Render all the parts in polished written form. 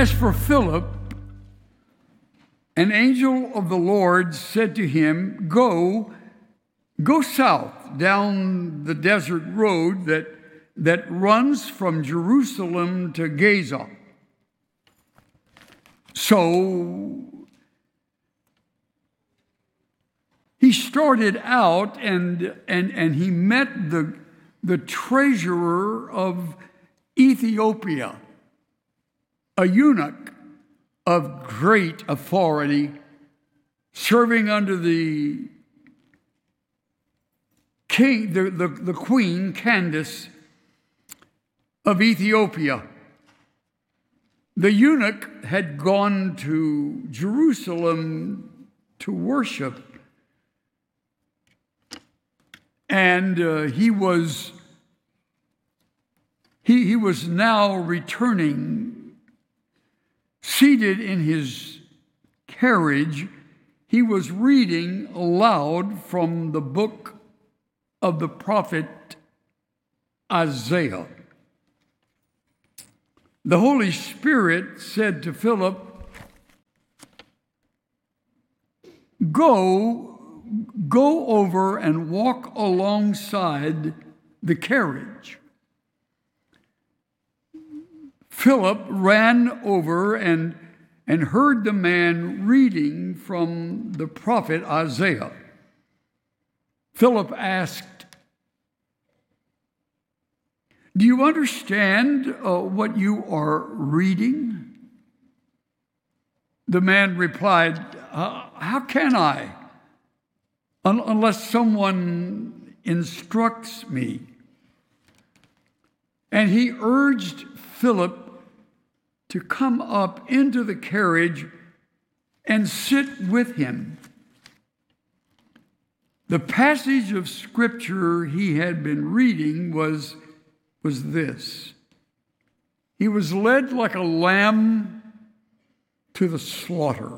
As for Philip, an angel of the Lord said to him, Go south down the desert road that runs from Jerusalem to Gaza. So he started out and he met the treasurer of Ethiopia, a eunuch of great authority, serving under the king, the queen Candace of Ethiopia. The eunuch had gone to Jerusalem to worship, and he was now returning. Seated in his carriage, he was reading aloud from the book of the prophet Isaiah. The Holy Spirit said to Philip, Go over and walk alongside the carriage. Philip ran over and heard the man reading from the prophet Isaiah. Philip asked, Do you understand what you are reading? The man replied, How can I, unless someone instructs me? And he urged Philip to come up into the carriage and sit with him. The passage of scripture he had been reading was this. He was led like a lamb to the slaughter.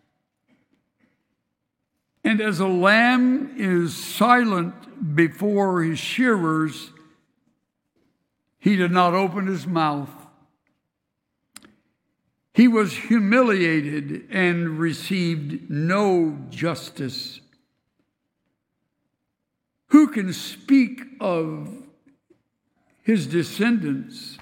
And as a lamb is silent before his shearers, he did not open his mouth. He was humiliated and received no justice. Who can speak of his descendants?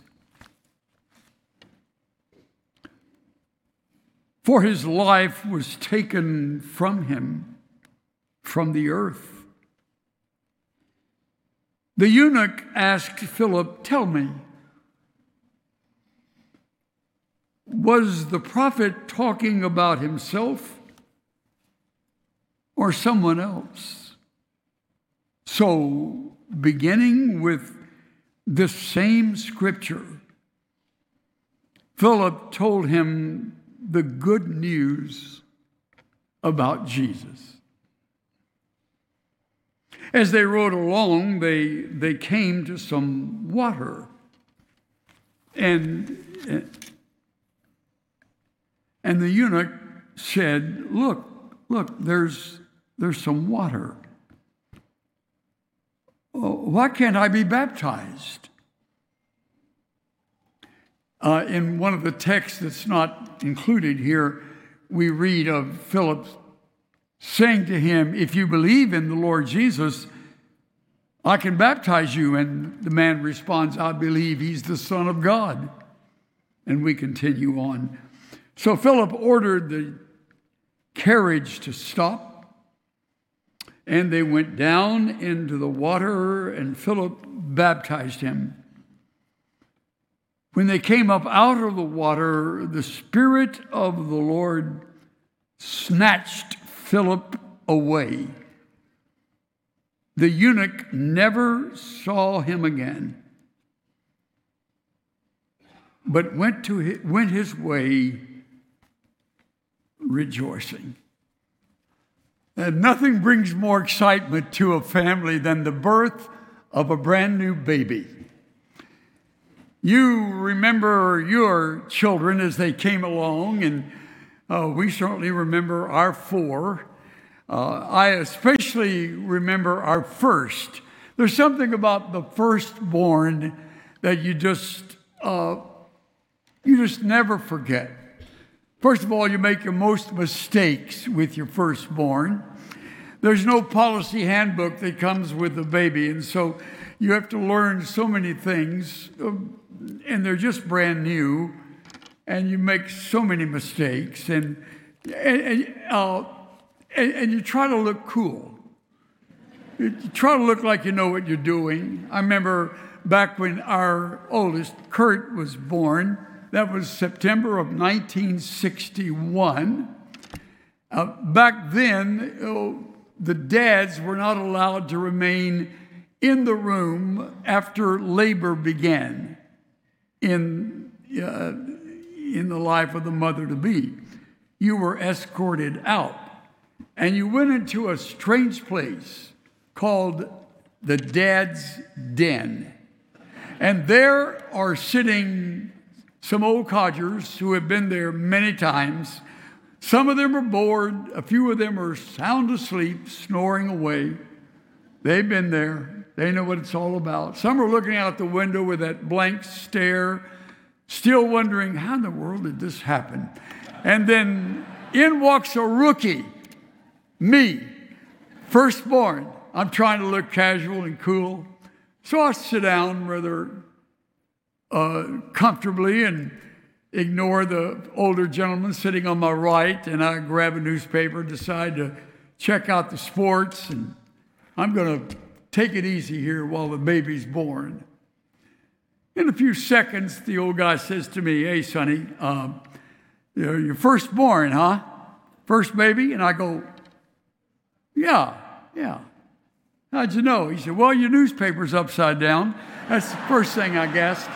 For his life was taken from him, from the earth. The eunuch asked Philip, Tell me, was the prophet talking about himself or someone else? So, beginning with this same scripture, Philip told him the good news about Jesus. As they rode along, they came to some water, and the eunuch said, Look, there's some water. Why can't I be baptized? In one of the texts that's not included here, we read of Philip saying to him, If you believe in the Lord Jesus, I can baptize you. And the man responds, I believe he's the Son of God. And we continue on. So Philip ordered the carriage to stop, and they went down into the water, and Philip baptized him. When they came up out of the water, the Spirit of the Lord snatched Philip away. The eunuch never saw him again, but went his way rejoicing. And nothing brings more excitement to a family than the birth of a brand new baby. You remember your children as they came along, and we certainly remember our four. I especially remember our first. There's something about the firstborn that you You just never forget. First of all, you make your most mistakes with your firstborn. There's no policy handbook that comes with the baby, and so you have to learn so many things, and they're just brand new, and you make so many mistakes, and you try to look cool. You try to look like you know what you're doing. I remember back when our oldest, Kurt, was born. That was September of 1961. Back then, the dads were not allowed to remain in the room after labor began in the life of the mother-to-be. You were escorted out, and you went into a strange place called the Dad's Den. And there are sitting some old codgers who have been there many times. Some of them are bored. A few of them are sound asleep, snoring away. They've been there. They know what it's all about. Some are looking out the window with that blank stare, still wondering, how in the world did this happen? And then in walks a rookie, me, firstborn. I'm trying to look casual and cool. So I sit down rather comfortably and ignore the older gentleman sitting on my right, and I grab a newspaper, decide to check out the sports, and I'm going to take it easy here while the baby's born. In a few seconds, the old guy says to me, "Hey, Sonny, you're firstborn, huh? First baby?" And I go, yeah. How'd you know? He said, "Well, your newspaper's upside down." That's the first thing I guessed.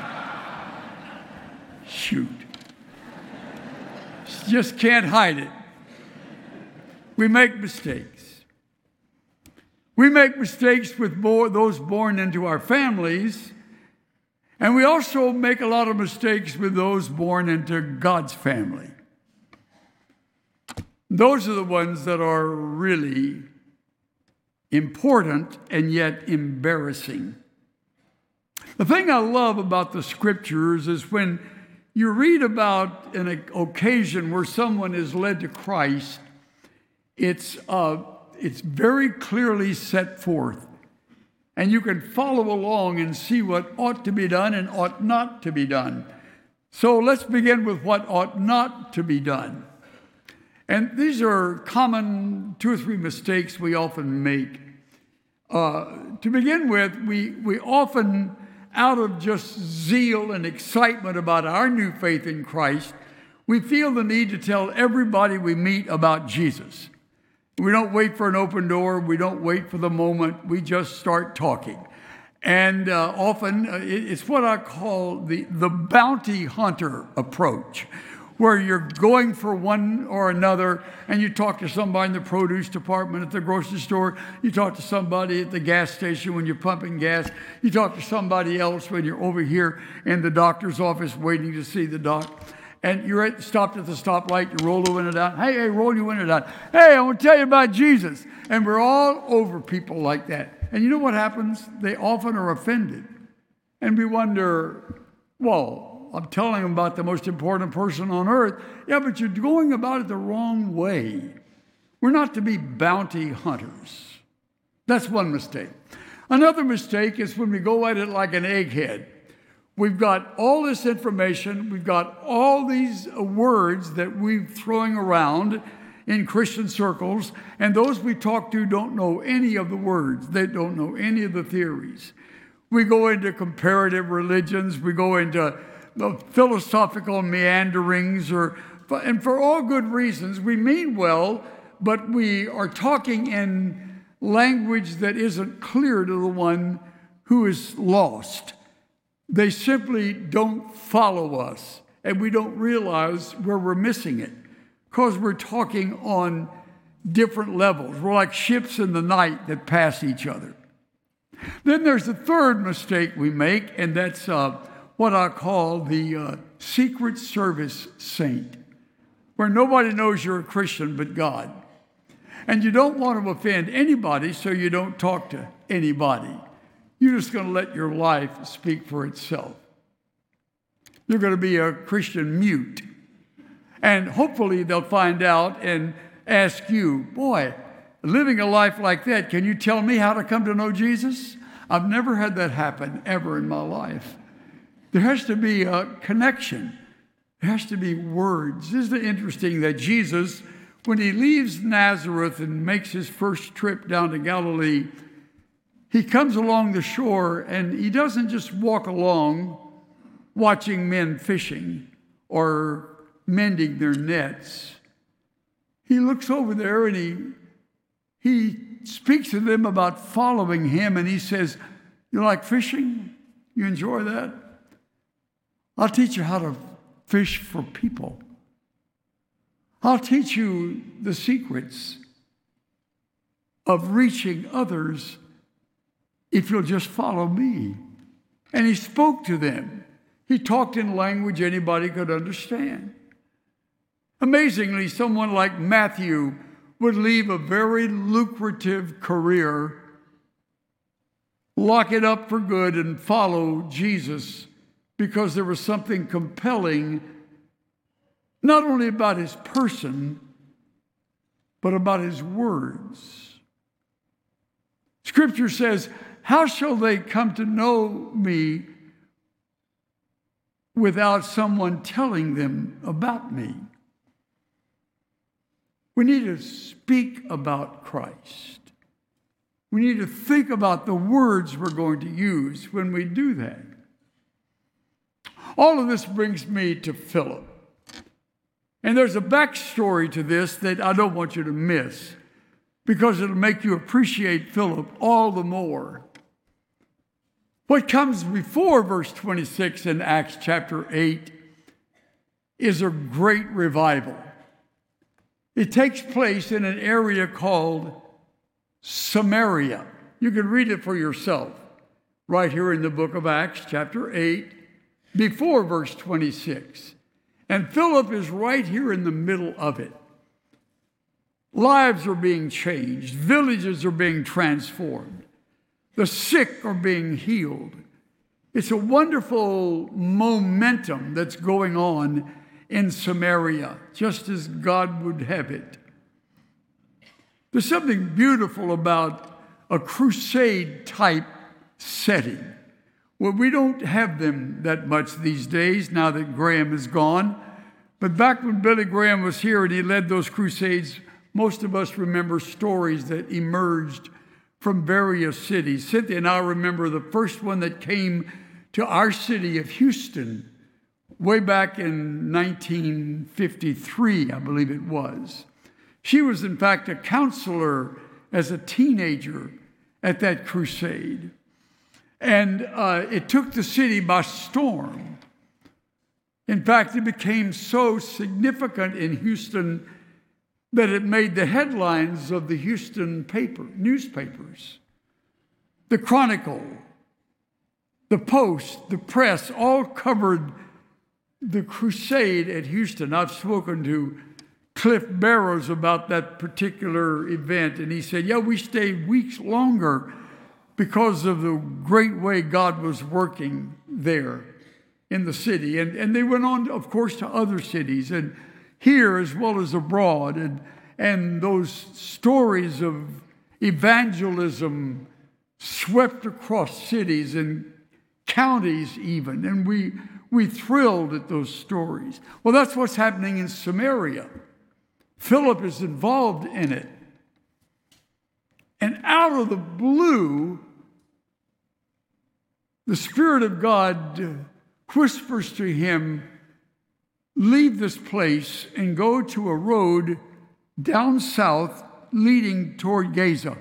Shoot. Just can't hide it. We make mistakes. We make mistakes with those born into our families, and we also make a lot of mistakes with those born into God's family. Those are the ones that are really important and yet embarrassing. The thing I love about the scriptures is when you read about an occasion where someone is led to Christ, it's very clearly set forth. And you can follow along and see what ought to be done and ought not to be done. So let's begin with what ought not to be done. And these are common 2 or 3 mistakes we often make. To begin with, we often, out of just zeal and excitement about our new faith in Christ, we feel the need to tell everybody we meet about Jesus. We don't wait for an open door. We don't wait for the moment. We just start talking. And often it's what I call the bounty hunter approach, where you're going for one or another, and you talk to somebody in the produce department at the grocery store, you talk to somebody at the gas station when you're pumping gas, you talk to somebody else when you're over here in the doctor's office waiting to see the doc, and you're stopped at the stoplight, you roll the window down, hey, roll your window down, hey, I want to tell you about Jesus. And we're all over people like that. And you know what happens? They often are offended. And we wonder, well, I'm telling them about the most important person on earth. Yeah, but you're going about it the wrong way. We're not to be bounty hunters. That's one mistake. Another mistake is when we go at it like an egghead. We've got all this information. We've got all these words that we're throwing around in Christian circles, and those we talk to don't know any of the words. They don't know any of the theories. We go into comparative religions. We go into the philosophical meanderings, and for all good reasons. We mean well, but we are talking in language that isn't clear to the one who is lost. They simply don't follow us, and we don't realize where we're missing it because we're talking on different levels. We're like ships in the night that pass each other. Then there's the third mistake we make, and that's what I call the secret service saint, where nobody knows you're a Christian but God. And you don't want to offend anybody, so you don't talk to anybody. You're just going to let your life speak for itself. You're going to be a Christian mute. And hopefully they'll find out and ask you, boy, living a life like that, can you tell me how to come to know Jesus? I've never had that happen ever in my life. There has to be a connection. There has to be words. Isn't it interesting that Jesus, when he leaves Nazareth and makes his first trip down to Galilee, he comes along the shore and he doesn't just walk along watching men fishing or mending their nets. He looks over there and he speaks to them about following him, and he says, you like fishing? You enjoy that? I'll teach you how to fish for people. I'll teach you the secrets of reaching others if you'll just follow me. And he spoke to them. He talked in language anybody could understand. Amazingly, someone like Matthew would leave a very lucrative career, lock it up for good, and follow Jesus because there was something compelling, not only about his person, but about his words. Scripture says, how shall they come to know me without someone telling them about me? We need to speak about Christ. We need to think about the words we're going to use when we do that. All of this brings me to Philip. And there's a backstory to this that I don't want you to miss, because it'll make you appreciate Philip all the more. What comes before verse 26 in Acts chapter 8 is a great revival. It takes place in an area called Samaria. You can read it for yourself right here in the book of Acts, chapter 8, before verse 26. And Philip is right here in the middle of it. Lives are being changed. Villages are being transformed. The sick are being healed. It's a wonderful momentum that's going on in Samaria, just as God would have it. There's something beautiful about a crusade-type setting. Well, we don't have them that much these days now that Graham is gone. But back when Billy Graham was here and he led those crusades, most of us remember stories that emerged from various cities. Cynthia and I remember the first one that came to our city of Houston way back in 1953, I believe it was. She was, in fact, a counselor as a teenager at that crusade. And it took the city by storm. In fact, it became so significant in Houston that it made the headlines of the Houston newspapers. The Chronicle, the Post, the press, all covered the crusade at Houston. I've spoken to Cliff Barrows about that particular event, and he said, yeah, we stayed weeks longer because of the great way God was working there in the city. And they went on, of course, to other cities, and here as well as abroad. And those stories of evangelism swept across cities and counties even. And we thrilled at those stories. Well, that's what's happening in Samaria. Philip is involved in it. And out of the blue, the Spirit of God whispers to him, leave this place and go to a road down south leading toward Gaza.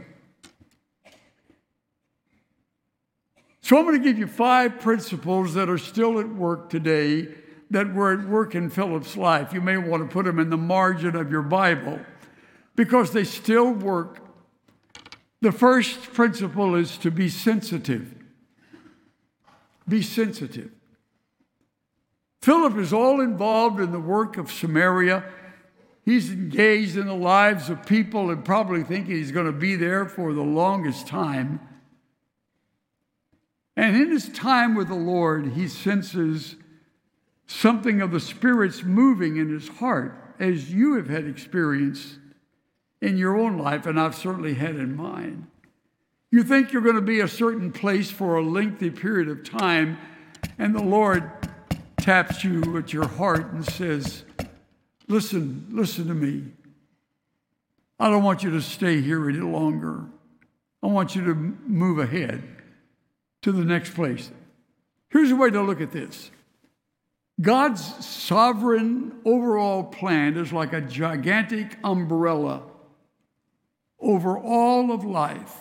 So I'm going to give you 5 principles that are still at work today that were at work in Philip's life. You may want to put them in the margin of your Bible because they still work. The first principle is to be sensitive. Be sensitive. Philip is all involved in the work of Samaria. He's engaged in the lives of people and probably thinking he's going to be there for the longest time. And in his time with the Lord, he senses something of the Spirit's moving in his heart, as you have had experience in your own life, and I've certainly had in mine. You think you're going to be a certain place for a lengthy period of time, and the Lord taps you at your heart and says, listen to me. I don't want you to stay here any longer. I want you to move ahead to the next place. Here's a way to look at this. God's sovereign overall plan is like a gigantic umbrella over all of life.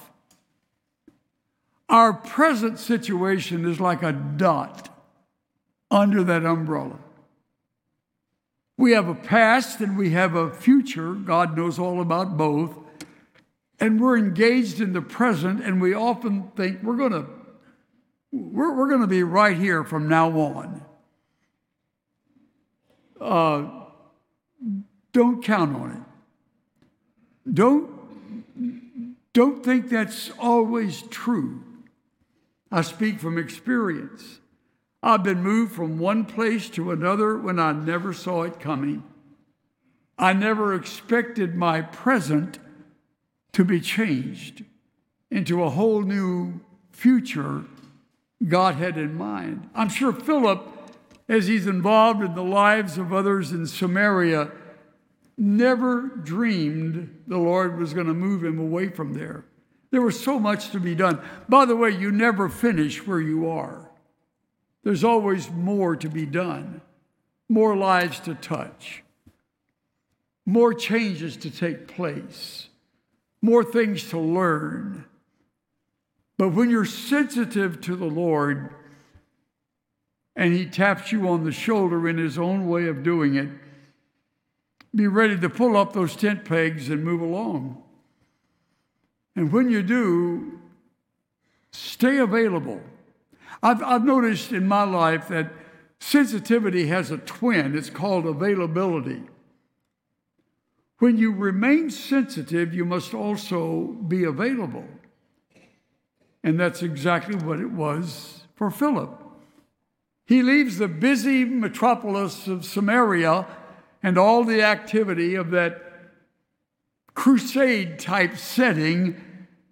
Our present situation is like a dot under that umbrella. We have a past and we have a future. God knows all about both. And we're engaged in the present, and we often think we're going to be right here from now on. Don't count on it. Don't think that's always true. I speak from experience. I've been moved from one place to another when I never saw it coming. I never expected my present to be changed into a whole new future God had in mind. I'm sure Philip, as he's involved in the lives of others in Samaria, never dreamed the Lord was going to move him away from there. There was so much to be done. By the way, you never finish where you are. There's always more to be done, more lives to touch, more changes to take place, more things to learn. But when you're sensitive to the Lord and he taps you on the shoulder in his own way of doing it, be ready to pull up those tent pegs and move along. And when you do, stay available. I've noticed in my life that sensitivity has a twin. It's called availability. When you remain sensitive, you must also be available. And that's exactly what it was for Philip. He leaves the busy metropolis of Samaria and all the activity of that crusade-type setting,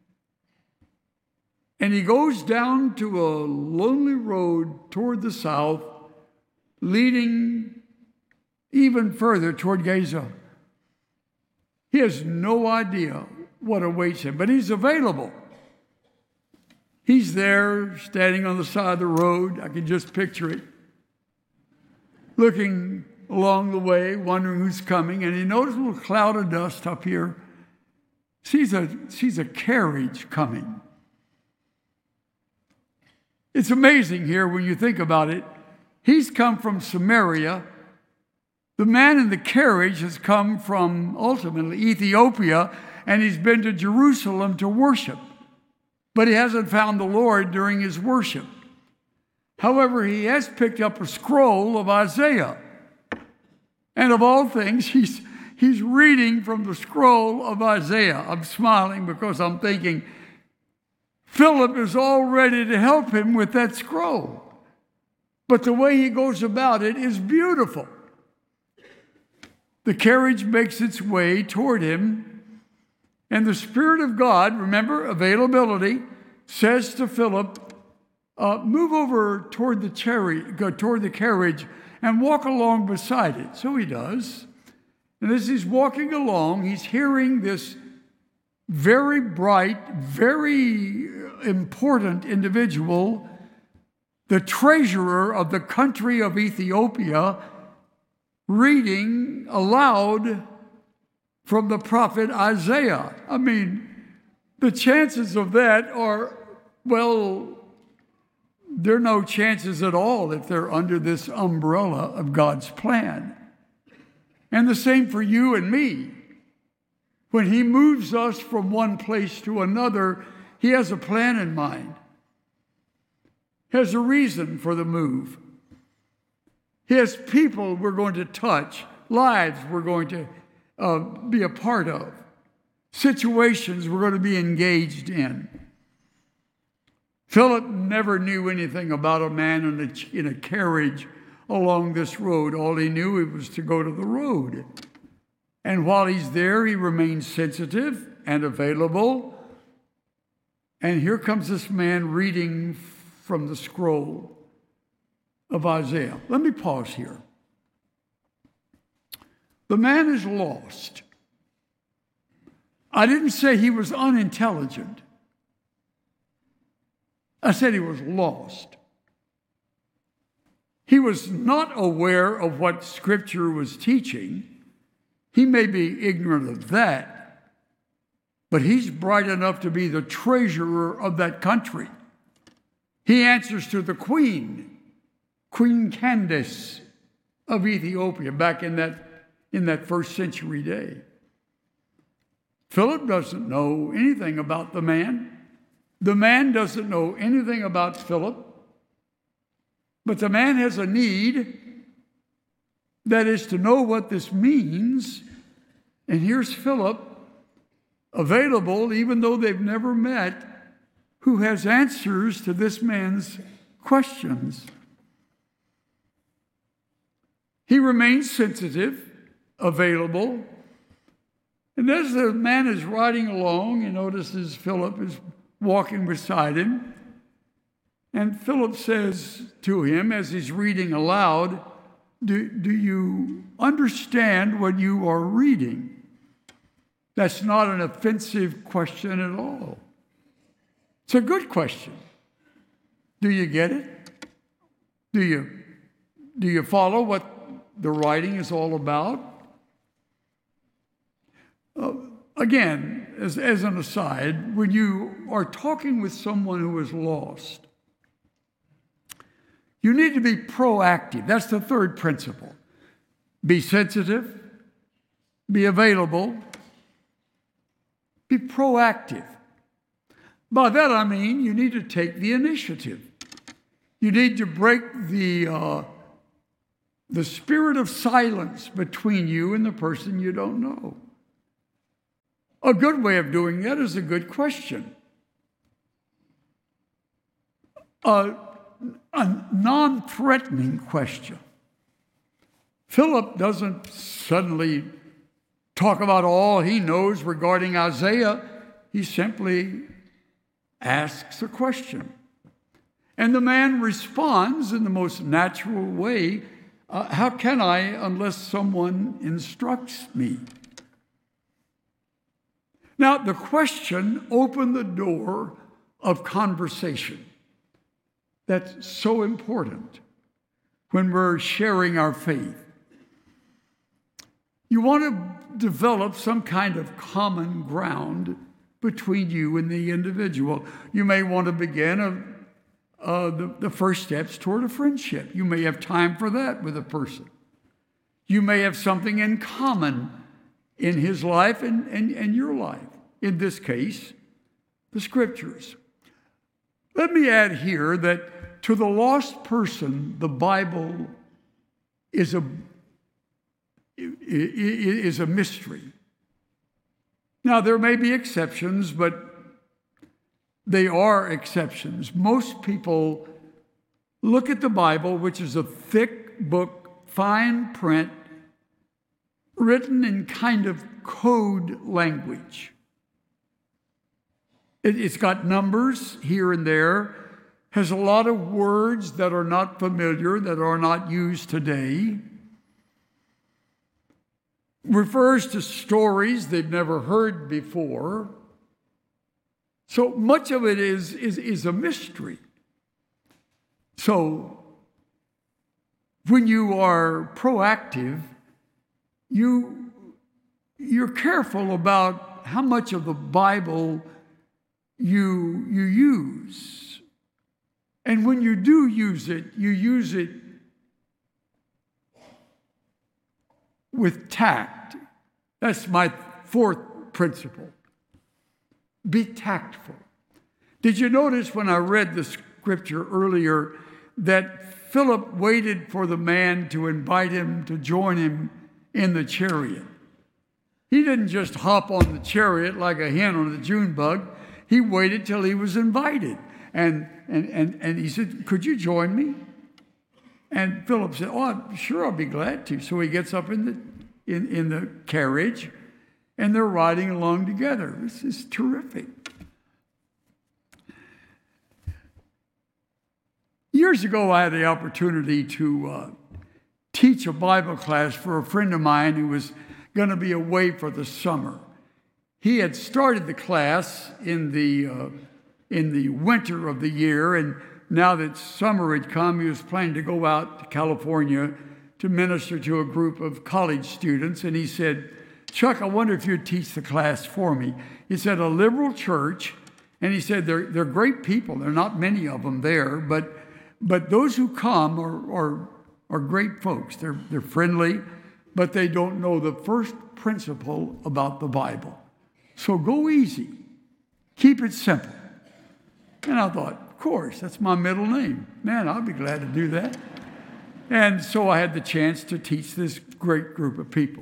and he goes down to a lonely road toward the south, leading even further toward Gaza. He has no idea what awaits him, but he's available. He's there, standing on the side of the road. I can just picture it. Looking along the way, wondering who's coming, and he notices a little cloud of dust up here. Sees a carriage coming. It's amazing here when you think about it. He's come from Samaria. The man in the carriage has come from, ultimately, Ethiopia, and he's been to Jerusalem to worship. But he hasn't found the Lord during his worship. However, he has picked up a scroll of Isaiah. And of all things, he's reading from the scroll of Isaiah. I'm smiling because I'm thinking, Philip is all ready to help him with that scroll. But the way he goes about it is beautiful. The carriage makes its way toward him, and the Spirit of God, remember, availability, says to Philip, move over toward the carriage and walk along beside it. So he does. And as he's walking along, he's hearing this very bright, very important individual, the treasurer of the country of Ethiopia, reading aloud from the prophet Isaiah. I mean, the chances of that are, well, there are no chances at all if they're under this umbrella of God's plan. And the same for you and me. When he moves us from one place to another, he has a plan in mind. He has a reason for the move. He has people we're going to touch, lives we're going to be a part of, situations we're going to be engaged in. Philip never knew anything about a man in a carriage along this road. All he knew was to go to the road. And while he's there, he remains sensitive and available. And here comes this man reading from the scroll of Isaiah. Let me pause here. The man is lost. I didn't say he was unintelligent. I said he was lost. He was not aware of what Scripture was teaching. He may be ignorant of that, but he's bright enough to be the treasurer of that country. He answers to the Queen Candace of Ethiopia back in that first century day. Philip doesn't know anything about the man. The man doesn't know anything about Philip. But the man has a need, that is to know what this means. And here's Philip, available, even though they've never met, who has answers to this man's questions. He remains sensitive, available. And as the man is riding along, he notices Philip is walking beside him. And Philip says to him as he's reading aloud, do you understand what you are reading? That's not an offensive question at all. It's a good question. Do you get it? Do you follow what the writing is all about? Again, as an aside, when you are talking with someone who is lost, you need to be proactive. That's the third principle. Be sensitive, be available, be proactive. By that I mean you need to take the initiative. You need to break the spirit of silence between you and the person you don't know. A good way of doing that is a good question. A non-threatening question. Philip doesn't suddenly talk about all he knows regarding Isaiah. He simply asks a question. And the man responds in the most natural way. How can I unless someone instructs me? Now, the question opened the door of conversation. That's so important when we're sharing our faith. You want to develop some kind of common ground between you and the individual. You may want to begin the first steps toward a friendship. You may have time for that with a person. You may have something in common in his life and your life. In this case, the Scriptures. Let me add here that to the lost person, the Bible is a mystery. Now, there may be exceptions, but they are exceptions. Most people look at the Bible, which is a thick book, fine print, written in kind of code language. It's got numbers here and there, has a lot of words that are not familiar, that are not used today, refers to stories they've never heard before. So much of it is a mystery. So when you are proactive, you're careful about how much of the Bible you use. And when you do use it, you use it with tact. That's my fourth principle. Be tactful. Did you notice when I read the Scripture earlier that Philip waited for the man to invite him to join him in the chariot? He didn't just hop on the chariot like a hen on the June bug. He waited till he was invited. And he said, could you join me? And Philip said, "Oh, I'm sure, I'll be glad to." So he gets up in the carriage, and they're riding along together. This is terrific. Years ago, I had the opportunity to teach a Bible class for a friend of mine who was going to be away for the summer. He had started the class in the winter of the year, and now that summer had come, he was planning to go out to California to minister to a group of college students. And he said, "Chuck, I wonder if you'd teach the class for me." He said, "A liberal church," and he said, they're great people. There are not many of them there, but those who come are great folks. They're friendly, but they don't know the first principle about the Bible. So go easy. Keep it simple. And I thought, of course, that's my middle name. Man, I'll be glad to do that. And so I had the chance to teach this great group of people.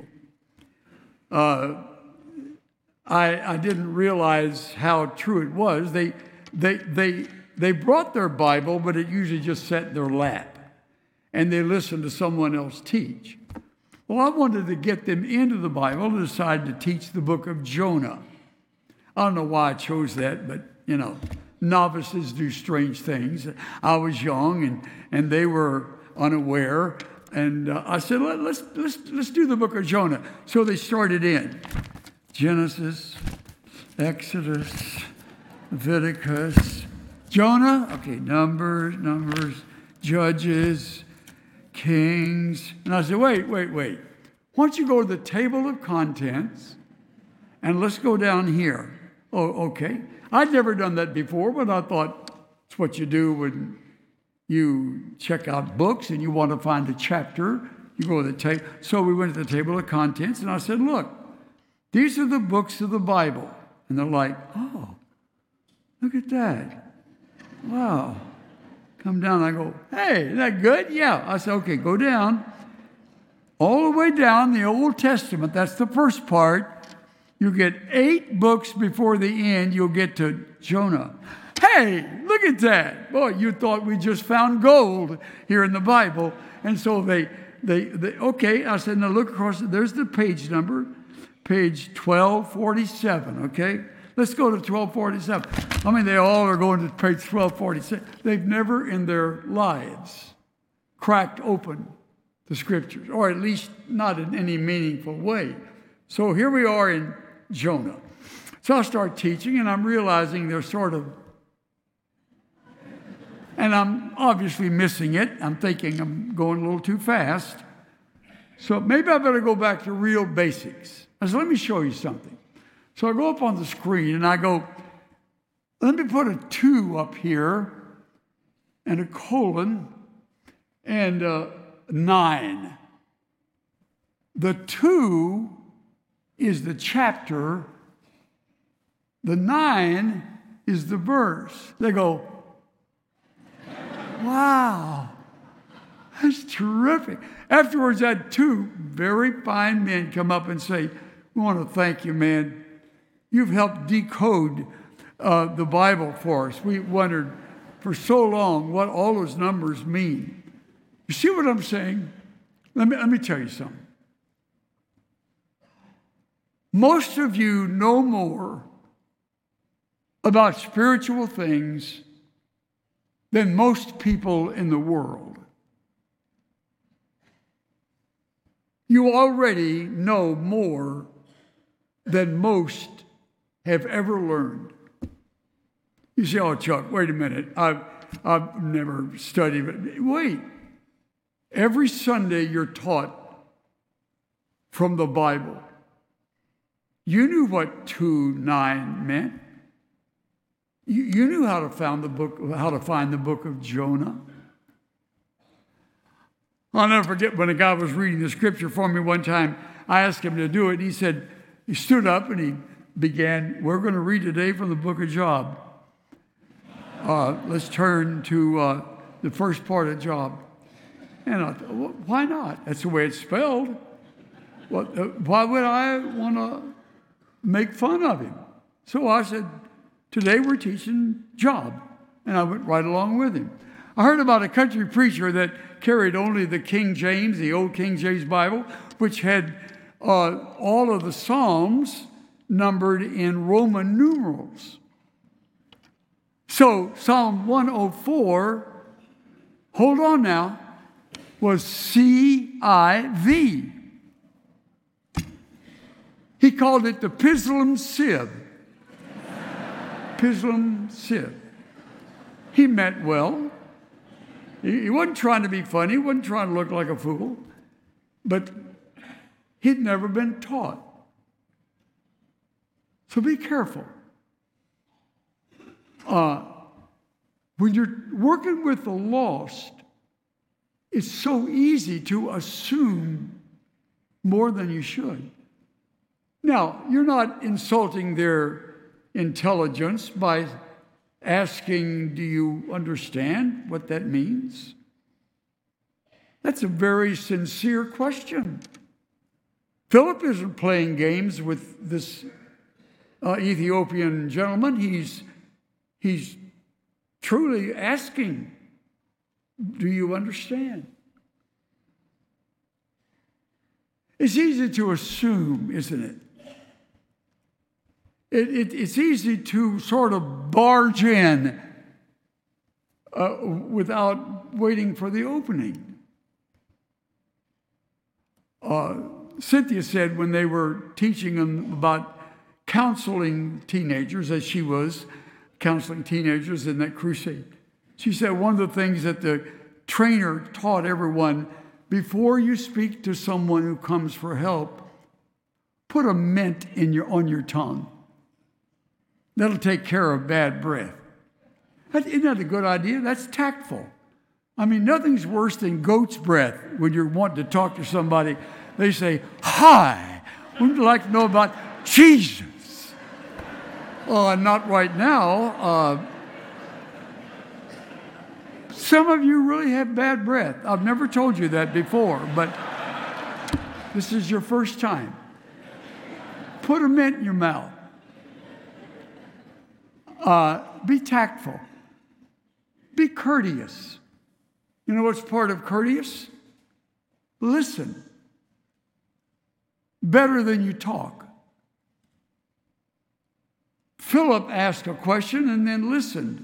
I didn't realize how true it was. They brought their Bible, but it usually just sat in their lap, and they listened to someone else teach. Well, I wanted to get them into the Bible and decided to teach the book of Jonah. I don't know why I chose that, but, novices do strange things. I was young, and they were unaware, and I said, let's do the book of Jonah. So they started in Genesis, Exodus, Leviticus, Jonah, okay, Numbers, Judges, Kings. And I said, wait. Why don't you go to the table of contents and let's go down here. Oh, okay. I'd never done that before, but I thought it's what you do when you check out books and you want to find a chapter. You go to the table. So we went to the table of contents, and I said, "Look, these are the books of the Bible." And they're like, "Oh, look at that. Wow." Come down, I go, "Hey, is that good?" "Yeah." I said, "Okay, go down. All the way down the Old Testament, that's the first part. You get 8 books before the end, you'll get to Jonah." Hey, look at that. Boy, you thought we just found gold here in the Bible. And so they okay, I said, "Now look across, there's the page number, page 1247, okay? Let's go to 1247. I mean, they all are going to page 1247. They've never in their lives cracked open the scriptures, or at least not in any meaningful way. So here we are in Jonah. So I start teaching, and I'm realizing they're sort of, and I'm obviously missing it. I'm thinking I'm going a little too fast. So maybe I better go back to real basics. I said, "Let me show you something." So I go up on the screen, and I go, "Let me put a 2 up here, and a colon, and 9. The 2 is the chapter. The 9 is the verse." They go, "Wow, that's terrific." Afterwards, I had 2 very fine men come up and say, "We want to thank you, man. You've helped decode the Bible for us. We wondered for so long what all those numbers mean." You see what I'm saying? Let me tell you something. Most of you know more about spiritual things than most people in the world. You already know more than most have ever learned. You say, "Oh, Chuck, wait a minute. I've never studied it." Wait. Every Sunday you're taught from the Bible. You knew what 2:9 meant. You knew how to find the book of Jonah. I'll never forget when a guy was reading the scripture for me one time. I asked him to do it. He said, he stood up and he began, "We're going to read today from the book of Job. Let's turn to the first part of Job." And I thought, well, why not? That's the way it's spelled. Why would I want to make fun of him? So I said, "Today we're teaching Job." And I went right along with him. I heard about a country preacher that carried only the King James, the old King James Bible, which had all of the Psalms numbered in Roman numerals. So Psalm 104, hold on now, was CIV. He called it the Pislam Siv. Pislam Siv. He meant well. He wasn't trying to be funny. He wasn't trying to look like a fool. But he'd never been taught. So be careful. When you're working with the lost, it's so easy to assume more than you should. Now, you're not insulting their intelligence by asking, do you understand what that means? That's a very sincere question. Philip isn't playing games with this Ethiopian gentleman. He's truly asking, do you understand? It's easy to assume, isn't it? It's easy to sort of barge in without waiting for the opening. Cynthia said when they were teaching them about counseling teenagers, as she was counseling teenagers in that crusade, she said one of the things that the trainer taught everyone, before you speak to someone who comes for help, put a mint on your tongue. That'll take care of bad breath. Isn't that a good idea? That's tactful. I mean, nothing's worse than goat's breath when you're wanting to talk to somebody. They say, hi, we'd like to know about Jesus. Not right now. Some of you really have bad breath. I've never told you that before, but this is your first time. Put a mint in your mouth. Be tactful. Be courteous. You know what's part of courteous? Listen. Better than you talk. Philip asked a question and then listened.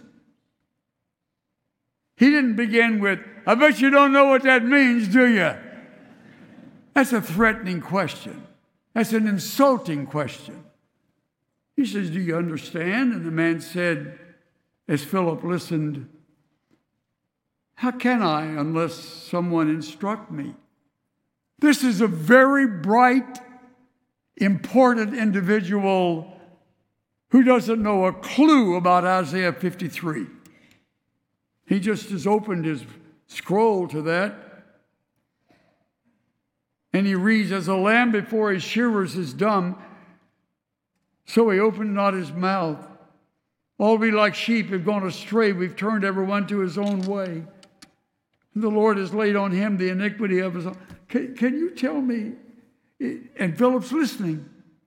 He didn't begin with, I bet you don't know what that means, do you? That's a threatening question. That's an insulting question. He says, do you understand? And the man said, as Philip listened, how can I unless someone instruct me? This is a very bright, important individual who doesn't know a clue about Isaiah 53. He just has opened his scroll to that. And he reads, as a lamb before his shearers is dumb, so he opened not his mouth. All we like sheep have gone astray. We've turned everyone to his own way. And the Lord has laid on him the iniquity of his own. Can you tell me? And Philip's listening.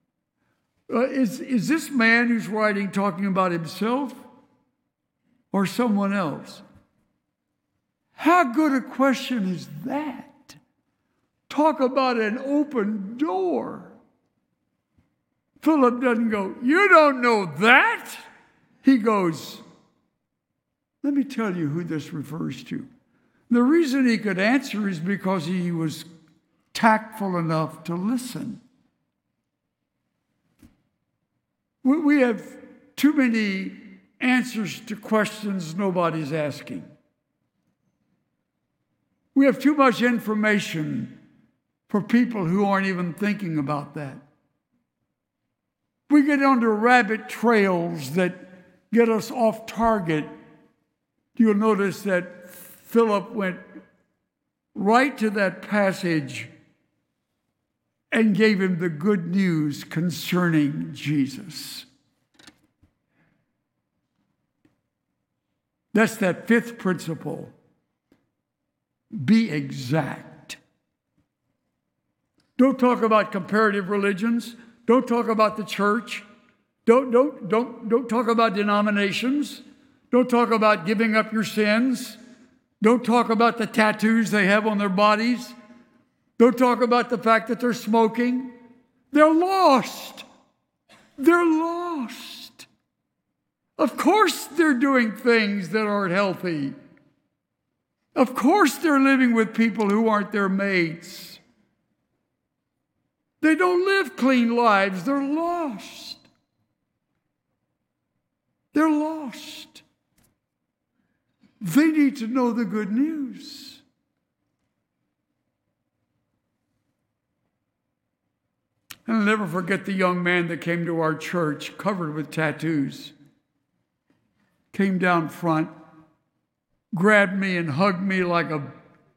Is this man who's writing talking about himself or someone else? How good a question is that? Talk about an open door. Philip doesn't go, you don't know that? He goes, let me tell you who this refers to. The reason he could answer is because he was tactful enough to listen. We have too many answers to questions nobody's asking. We have too much information for people who aren't even thinking about that. We get onto rabbit trails that get us off target. You'll notice that Philip went right to that passage and gave him the good news concerning Jesus. That's that fifth principle. Be exact. Don't talk about comparative religions. Don't talk about the church. Don't talk about denominations. Don't talk about giving up your sins. Don't talk about the tattoos they have on their bodies. Don't talk about the fact that they're smoking. They're lost. They're lost. Of course they're doing things that aren't healthy. Of course they're living with people who aren't their mates. They don't live clean lives. They're lost. They're lost. They need to know the good news. And I'll never forget the young man that came to our church covered with tattoos. Came down front, grabbed me and hugged me like a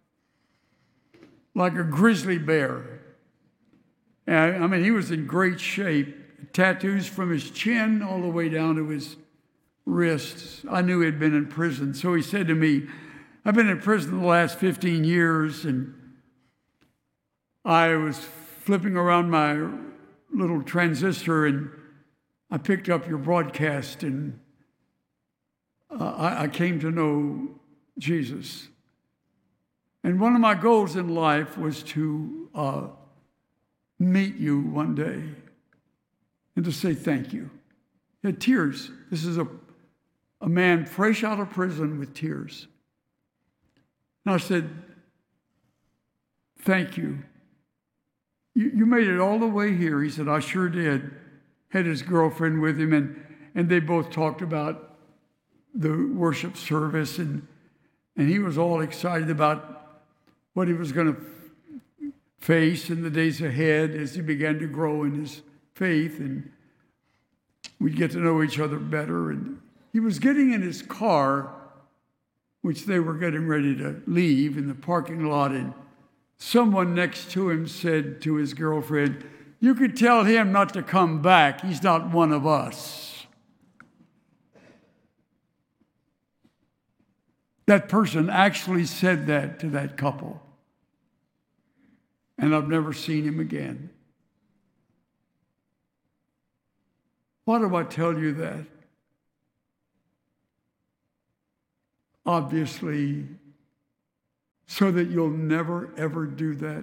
grizzly bear. And I mean, he was in great shape. Tattoos from his chin all the way down to his wrists. I knew he'd been in prison. So he said to me, I've been in prison the last 15 years, and I was flipping around my little transistor, and I picked up your broadcast, and I came to know Jesus. And one of my goals in life was to meet you one day and to say thank you. He had tears. This is a man fresh out of prison with tears. And I said, thank you. You made it all the way here. He said, I sure did. Had his girlfriend with him, and they both talked about the worship service, and he was all excited about what he was going to face in the days ahead as he began to grow in his faith, and we'd get to know each other better. And he was getting in his car, which they were getting ready to leave in the parking lot, and someone next to him said to his girlfriend, you could tell him not to come back. He's not one of us. That person actually said that to that couple. And I've never seen him again. Why do I tell you that? Obviously, so that you'll never, ever do that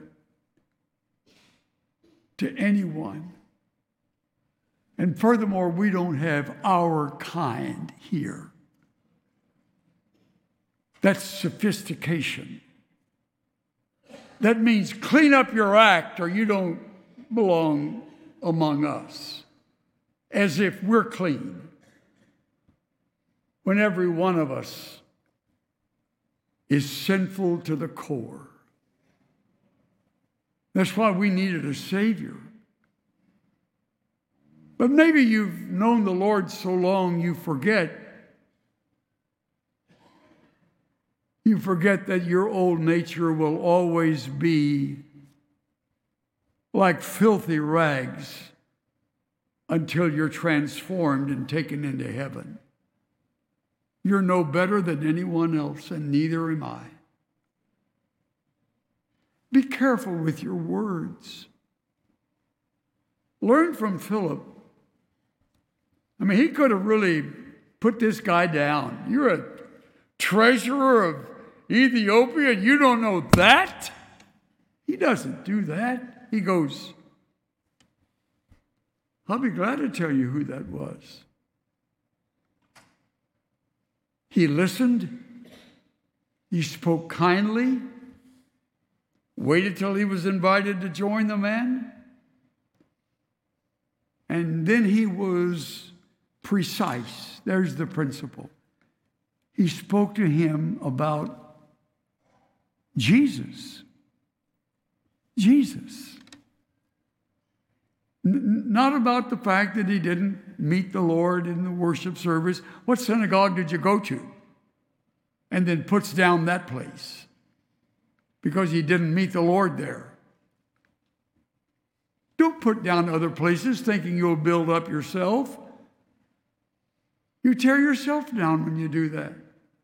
to anyone. And furthermore, we don't have our kind here. That's sophistication. That means clean up your act or you don't belong among us. As if we're clean. When every one of us is sinful to the core. That's why we needed a Savior. But maybe you've known the Lord so long you forget. You forget that your old nature will always be like filthy rags until you're transformed and taken into heaven. You're no better than anyone else, and neither am I. Be careful with your words. Learn from Philip. I mean, he could have really put this guy down. You're a treasurer of Ethiopia, and you don't know that? He doesn't do that. He goes, I'll be glad to tell you who that was. He listened. He spoke kindly. Waited till he was invited to join the man. And then he was precise. There's the principle. He spoke to him about Jesus. Jesus. Not about the fact that he didn't meet the Lord in the worship service. What synagogue did you go to? And then puts down that place because he didn't meet the Lord there. Don't put down other places thinking you'll build up yourself. You tear yourself down when you do that.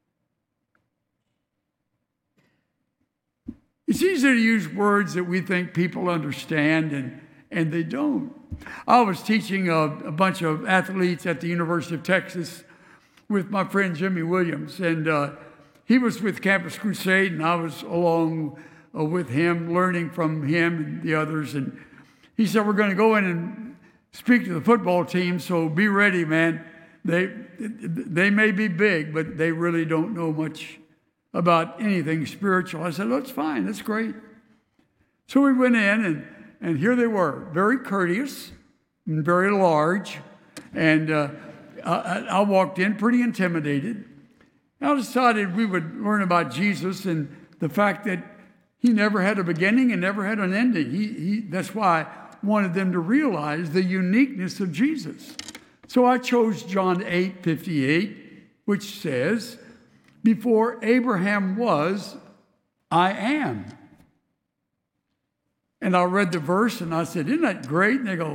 It's easy to use words that we think people understand, and they don't. I was teaching a bunch of athletes at the University of Texas with my friend Jimmy Williams, and he was with Campus Crusade, and I was along with him, learning from him and the others. And he said, we're going to go in and speak to the football team, so be ready, man. They may be big, but they really don't know much about anything spiritual. I said, that's fine. That's great. So we went in, and here they were, very courteous and very large. And I walked in pretty intimidated. I decided we would learn about Jesus and the fact that he never had a beginning and never had an ending. That's why I wanted them to realize the uniqueness of Jesus. So I chose John 8:58, which says, before Abraham was, I am. And I read the verse and I said, isn't that great? And they go,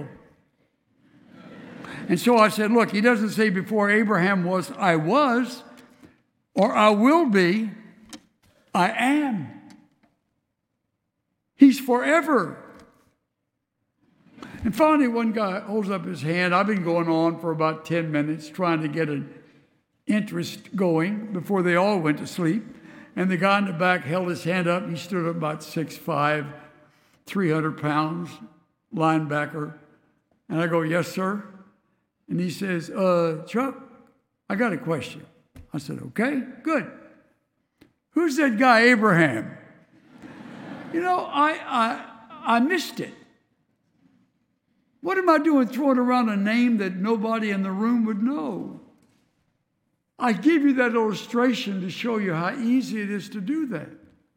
and so I said, look, he doesn't say before Abraham was, I was, or I will be, I am. He's forever. And finally, one guy holds up his hand. I've been going on for about 10 minutes trying to get an interest going before they all went to sleep. And the guy in the back held his hand up. He stood up about 6'5", 300 pounds, linebacker. And I go, yes, sir. And he says, Chuck, I got a question. I said, okay, good. Who's that guy, Abraham? You know, I missed it. What am I doing throwing around a name that nobody in the room would know? I give you that illustration to show you how easy it is to do that.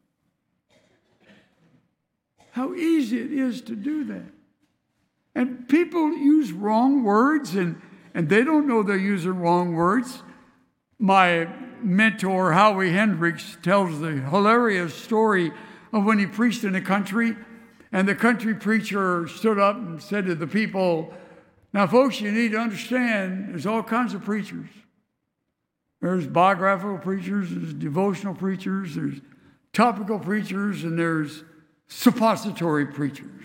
How easy it is to do that. And people use wrong words, and they don't know they're using wrong words. My mentor, Howie Hendricks, tells the hilarious story of when he preached in the country, and the country preacher stood up and said to the people, now, folks, you need to understand there's all kinds of preachers. There's biographical preachers, there's devotional preachers, there's topical preachers, and there's suppository preachers.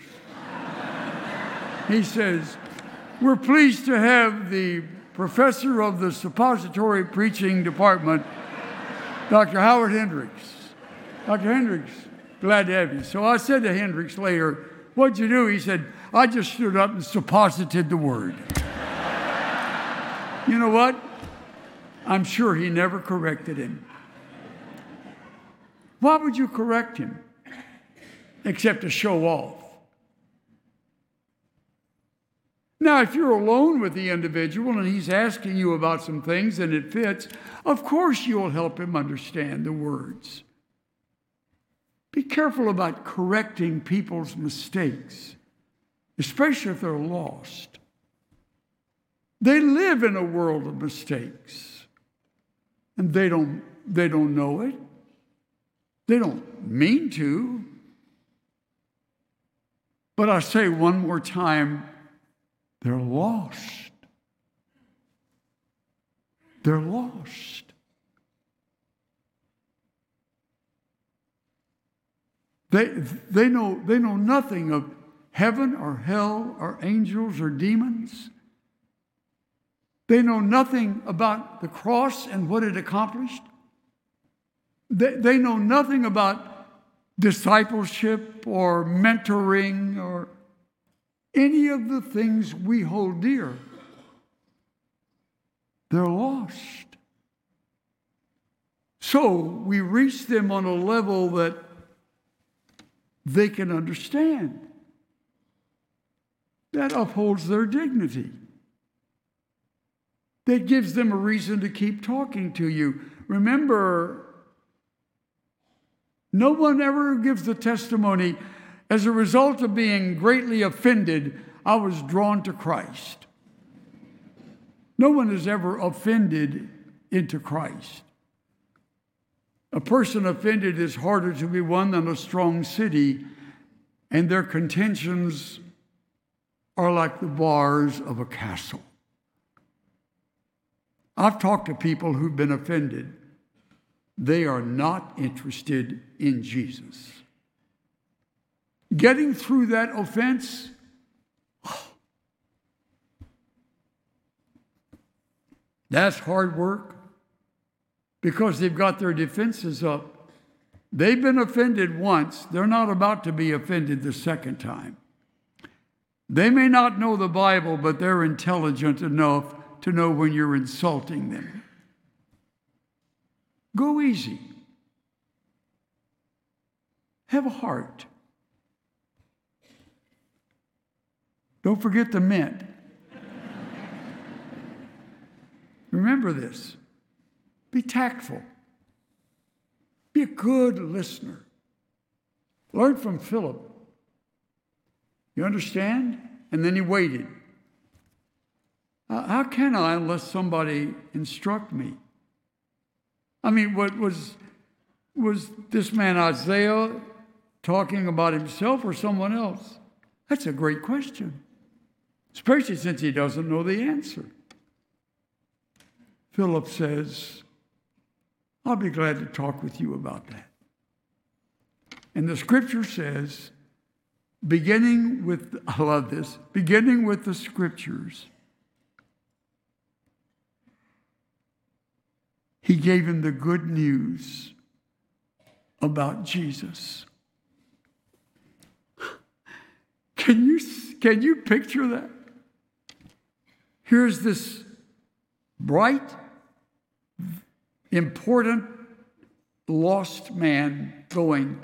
He says, we're pleased to have the professor of the suppository preaching department, Dr. Howard Hendricks. Dr. Hendricks, glad to have you. So I said to Hendricks later, what'd you do? He said, I just stood up and supposited the word. You know what? I'm sure he never corrected him. Why would you correct him? Except to show off. Now, if you're alone with the individual and he's asking you about some things and it fits, of course you'll help him understand the words. Be careful about correcting people's mistakes, especially if they're lost. They live in a world of mistakes, and they don't know it. They don't mean to. But I say one more time, they're lost. They're lost. They know nothing of heaven or hell or angels or demons. They know nothing about the cross and what it accomplished. They know nothing about discipleship or mentoring or any of the things we hold dear. They're lost. So we reach them on a level that they can understand. That upholds their dignity. That gives them a reason to keep talking to you. Remember, no one ever gives the testimony, as a result of being greatly offended, I was drawn to Christ. No one is ever offended into Christ. A person offended is harder to be won than a strong city, and their contentions are like the bars of a castle. I've talked to people who've been offended. They are not interested in Jesus. Getting through that offense, that's hard work, because they've got their defenses up. They've been offended once. They're not about to be offended the second time. They may not know the Bible, but they're intelligent enough to know when you're insulting them. Go easy. Have a heart. Don't forget the mint. Remember this. Be tactful. Be a good listener. Learn from Philip. You understand? And then he waited. How can I unless somebody instruct me? I mean, what was this man Isaiah talking about himself or someone else? That's a great question, especially since he doesn't know the answer. Philip says, I'll be glad to talk with you about that. And the scripture says, beginning with the scriptures, he gave him the good news about Jesus. Can you picture that? Here's this bright, important, lost man going,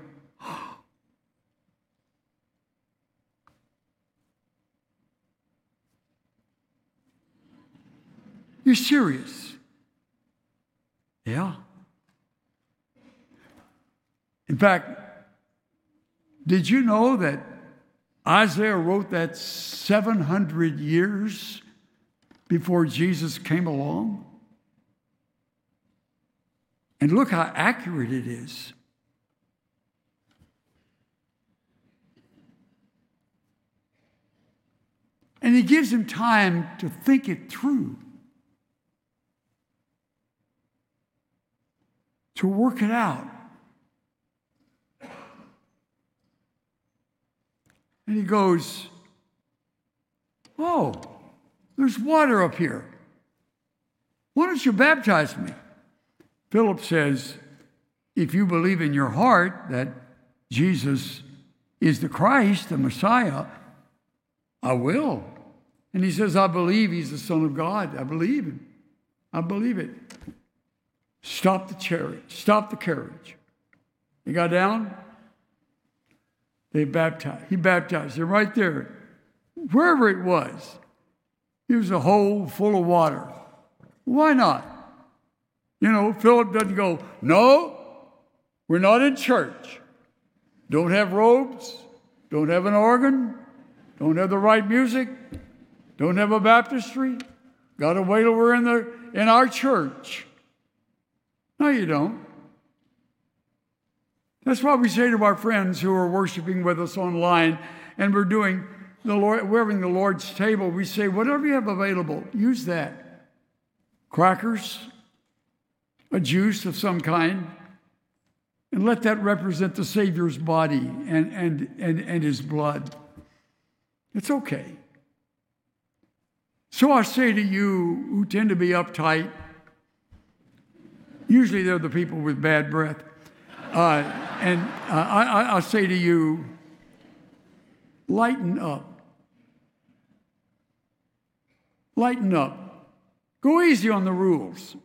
you're serious? Yeah. In fact, did you know that Isaiah wrote that 700 years before Jesus came along? And look how accurate it is. And he gives him time to think it through, to work it out. And he goes, oh, there's water up here. Why don't you baptize me? Philip says, if you believe in your heart that Jesus is the Christ, the Messiah, I will. And he says, I believe he's the Son of God. I believe him. I believe it. Stop the chariot. Stop the carriage. He got down. They baptized. He baptized him right there. Wherever it was. It was a hole full of water. Why not? You know, Philip doesn't go, no, we're not in church. Don't have robes. Don't have an organ. Don't have the right music. Don't have a baptistry. Got to wait till we're in our church. No, you don't. That's why we say to our friends who are worshiping with us online, and we're having the Lord's table, we say, whatever you have available, use that. Crackers, a juice of some kind, and let that represent the Savior's body and his blood. It's okay. So I say to you who tend to be uptight, usually they're the people with bad breath, I say to you, lighten up. Lighten up. Go easy on the rules.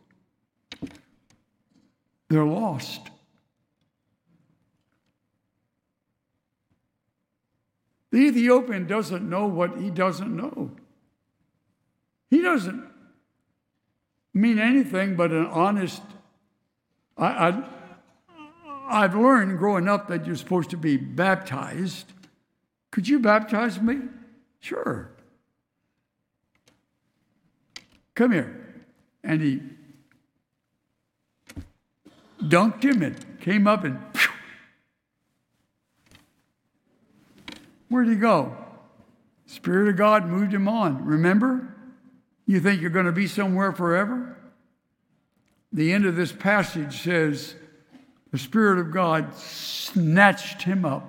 They're lost. The Ethiopian doesn't know what he doesn't know. He doesn't mean anything but an honest. I've learned growing up that you're supposed to be baptized. Could you baptize me? Sure. Come here. And he dunked him and came up and phew. Where'd he go? Spirit of God moved him on. Remember? You think you're going to be somewhere forever? The end of this passage says, the Spirit of God snatched him up.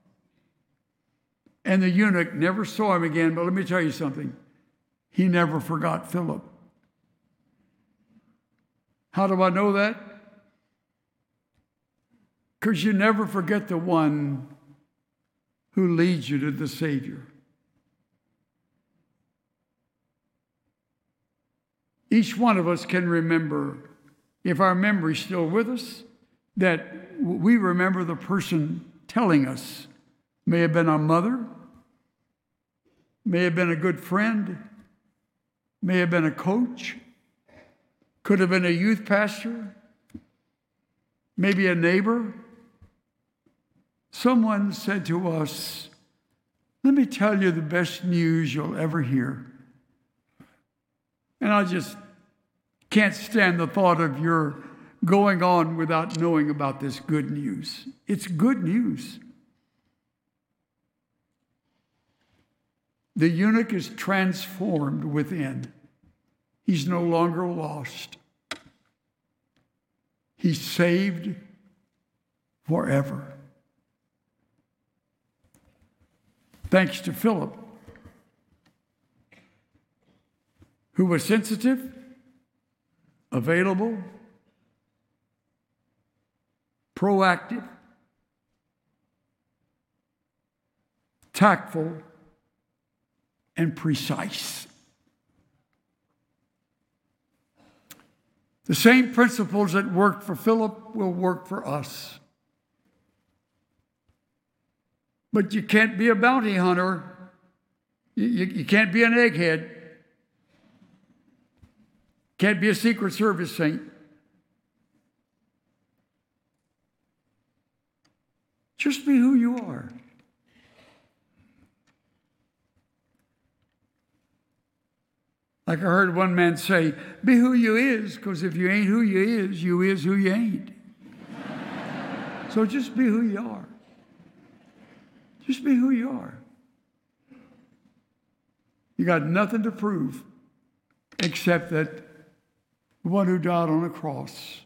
And the eunuch never saw him again, but let me tell you something. He never forgot Philip. How do I know that? because you never forget the one who leads you to the Savior. Each one of us can remember, if our memory's still with us, that we remember the person telling us. May have been our mother, may have been a good friend, may have been a coach, could have been a youth pastor, maybe a neighbor. Someone said to us, let me tell you the best news you'll ever hear. And I just can't stand the thought of your going on without knowing about this good news. It's good news. The eunuch is transformed within. He's no longer lost. He's saved forever. Thanks to Philip, who was sensitive, available, proactive, tactful, and precise. The same principles that worked for Philip will work for us. But you can't be a bounty hunter. You can't be an egghead. Can't be a Secret Service saint. Just be who you are. Like I heard one man say, be who you is, because if you ain't who you is who you ain't. So just be who you are. Just be who you are. You got nothing to prove except that the one who died on a cross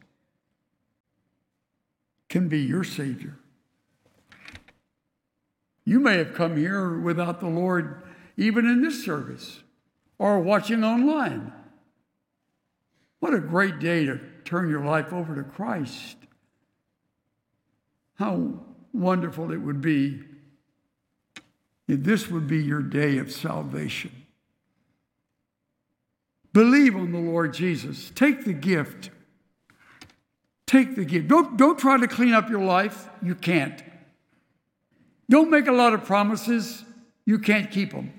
can be your Savior. You may have come here without the Lord even in this service or watching online. What a great day to turn your life over to Christ. How wonderful it would be if this would be your day of salvation. Believe on the Lord Jesus. Take the gift. Take the gift. Don't try to clean up your life. You can't. Don't make a lot of promises. You can't keep them.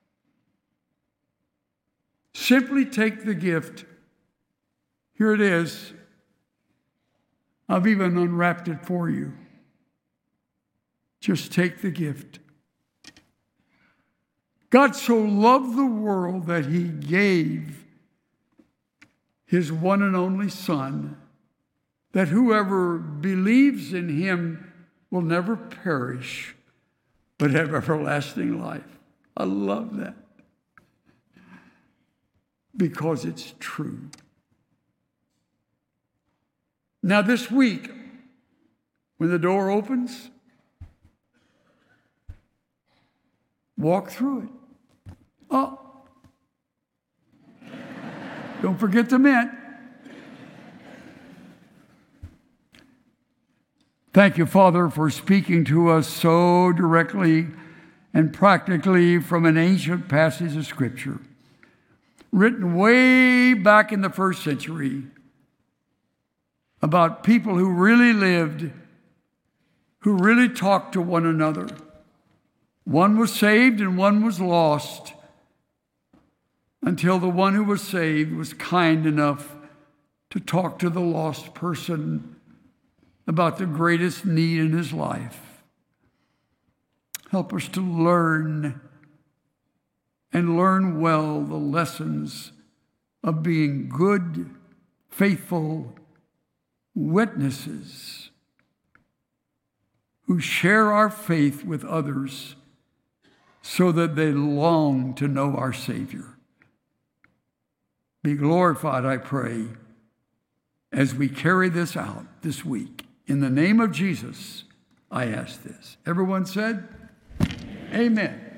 Simply take the gift. Here it is. I've even unwrapped it for you. Just take the gift. God so loved the world that he gave his one and only Son, that whoever believes in him will never perish, but have everlasting life. I love that. Because it's true. Now this week, when the door opens, walk through it. Oh, don't forget the mint. Thank you, Father, for speaking to us so directly and practically from an ancient passage of Scripture, written way back in the first century, about people who really lived, who really talked to one another. One was saved and one was lost, until the one who was saved was kind enough to talk to the lost person about the greatest need in his life. Help us to learn and learn well the lessons of being good, faithful witnesses who share our faith with others so that they long to know our Savior. Be glorified, I pray, as we carry this out this week. In the name of Jesus, I ask this. Everyone said, Amen.